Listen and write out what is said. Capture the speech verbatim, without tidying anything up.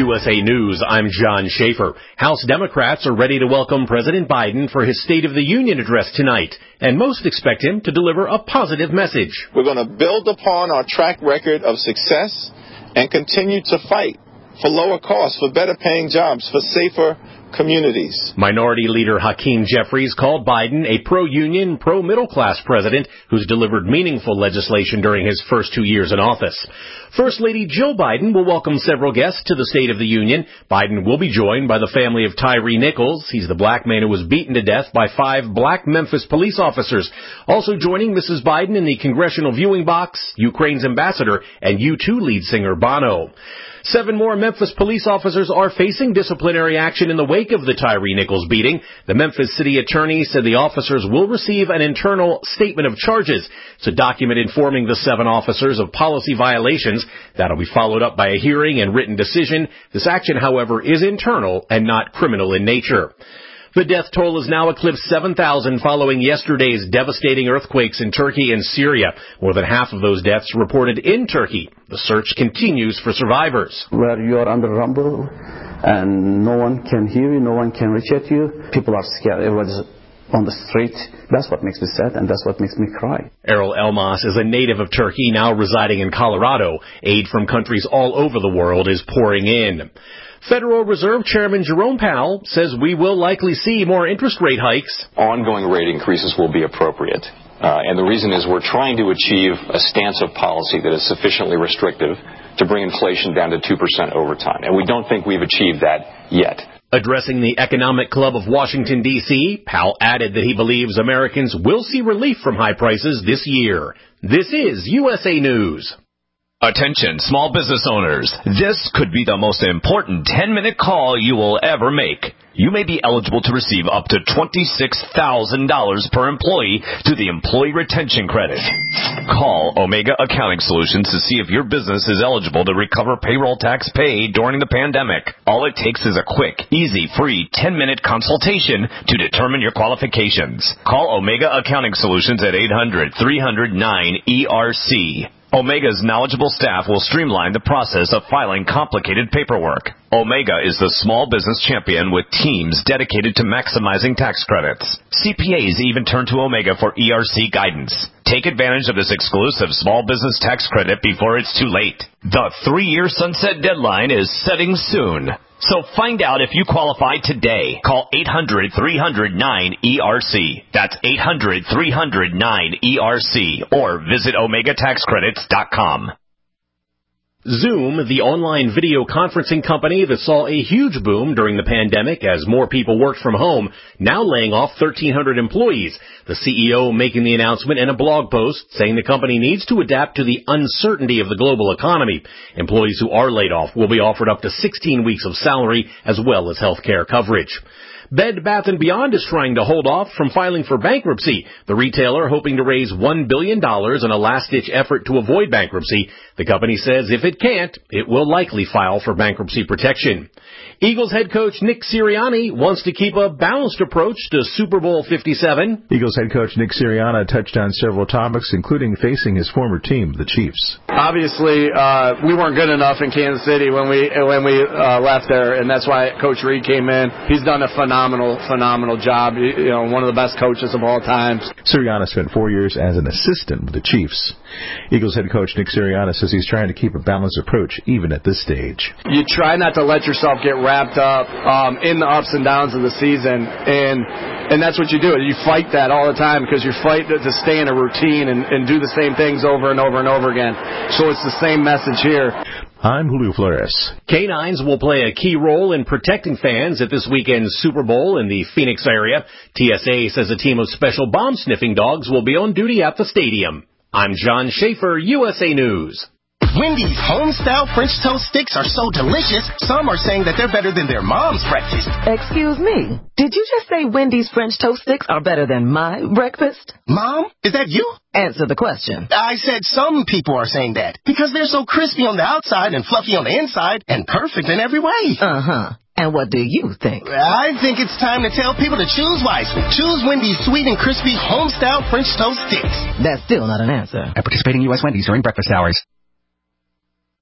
U S A News, I'm John Schaefer. House Democrats are ready to welcome President Biden for his State of the Union address tonight, and most expect him to deliver a positive message. We're going to build upon our track record of success and continue to fight for lower costs, for better paying jobs, for safer communities. Minority Leader Hakeem Jeffries called Biden a pro-union, pro-middle-class president who's delivered meaningful legislation during his first two years in office. First Lady Jill Biden will welcome several guests to the State of the Union. Biden will be joined by the family of Tyree Nichols. He's the black man who was beaten to death by five black Memphis police officers. Also joining Missus Biden in the congressional viewing box, Ukraine's ambassador and U two lead singer Bono. Seven more Memphis police officers are facing disciplinary action in the wake of the Tyree Nichols beating. The Memphis city attorney said the officers will receive an internal statement of charges. It's a document informing the seven officers of policy violations. That'll be followed up by a hearing and written decision. This action, however, is internal and not criminal in nature. The death toll has now eclipsed seven thousand following yesterday's devastating earthquakes in Turkey and Syria. More than half of those deaths reported in Turkey. The search continues for survivors. Where you are under rumble and no one can hear you, no one can reach at you, people are scared. Everybody's on the street. That's what makes me sad, and that's what makes me cry. Errol Elmas is a native of Turkey, now residing in Colorado. Aid from countries all over the world is pouring in. Federal Reserve Chairman Jerome Powell says we will likely see more interest rate hikes. Ongoing rate increases will be appropriate. Uh, and the reason is we're trying to achieve a stance of policy that is sufficiently restrictive to bring inflation down to two percent over time. And we don't think we've achieved that yet. Addressing the Economic Club of Washington, D C, Powell added that he believes Americans will see relief from high prices this year. This is U S A News. Attention, small business owners. This could be the most important ten-minute call you will ever make. You may be eligible to receive up to twenty-six thousand dollars per employee through the Employee Retention Credit. Call Omega Accounting Solutions to see if your business is eligible to recover payroll tax paid during the pandemic. All it takes is a quick, easy, free ten-minute consultation to determine your qualifications. Call Omega Accounting Solutions at eight hundred, three hundred, nine E R C. Omega's knowledgeable staff will streamline the process of filing complicated paperwork. Omega is the small business champion with teams dedicated to maximizing tax credits. C P As even turn to Omega for E R C guidance. Take advantage of this exclusive small business tax credit before it's too late. The three-year sunset deadline is setting soon. So find out if you qualify today. Call eight hundred, three hundred, nine E R C. That's eight hundred, three hundred, nine E R C. Or visit omega tax credits dot com. Zoom, the online video conferencing company that saw a huge boom during the pandemic as more people worked from home, now laying off thirteen hundred employees. The C E O making the announcement in a blog post saying the company needs to adapt to the uncertainty of the global economy. Employees who are laid off will be offered up to sixteen weeks of salary as well as health care coverage. Bed Bath and Beyond is trying to hold off from filing for bankruptcy. The retailer hoping to raise one billion dollars in a last-ditch effort to avoid bankruptcy. The company says if it can't, it will likely file for bankruptcy protection. Eagles head coach Nick Sirianni wants to keep a balanced approach to Super Bowl fifty-seven. Eagles head coach Nick Sirianni touched on several topics, including facing his former team, the Chiefs. Obviously, uh, we weren't good enough in Kansas City when we when we uh, left there, and that's why Coach Reid came in. He's done a phenomenal, phenomenal job. You know, one of the best coaches of all time. Sirianni spent four years as an assistant with the Chiefs. Eagles head coach Nick Sirianni says he's trying to keep a balanced approach even at this stage. You try not to let yourself get wrapped up um, in the ups and downs of the season, and and that's what you do. You fight that all the time because you're fighting to stay in a routine and, and do the same things over and over and over again. So it's the same message here. I'm Julio Flores. Canines will play a key role in protecting fans at this weekend's Super Bowl in the Phoenix area. T S A says a team of special bomb-sniffing dogs will be on duty at the stadium. I'm John Schaefer, U S A News. Wendy's home-style French toast sticks are so delicious, some are saying that they're better than their mom's breakfast. Excuse me, did you just say Wendy's French toast sticks are better than my breakfast? Mom, is that you? Answer the question. I said some people are saying that because they're so crispy on the outside and fluffy on the inside and perfect in every way. Uh-huh. And what do you think? I think it's time to tell people to choose wisely. Choose Wendy's sweet and crispy home-style French toast sticks. That's still not an answer. At participating U S Wendy's during breakfast hours.